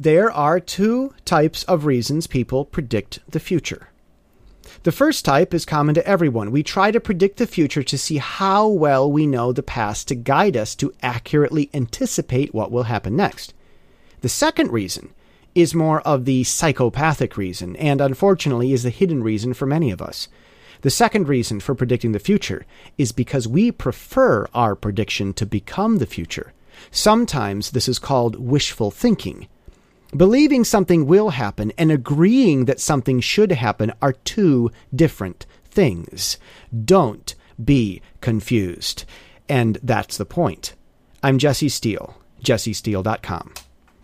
There are two types of reasons people predict the future. The first type is common to everyone. We try to predict the future to see how well we know the past to guide us to accurately anticipate what will happen next. The second reason is more of the psychopathic reason, and unfortunately is the hidden reason for many of us. The second reason for predicting the future is because we prefer our prediction to become the future. Sometimes this is called wishful thinking. Believing something will happen and agreeing that something should happen are two different things. Don't be confused. And that's the point. I'm Jesse Steele, jessesteele.com.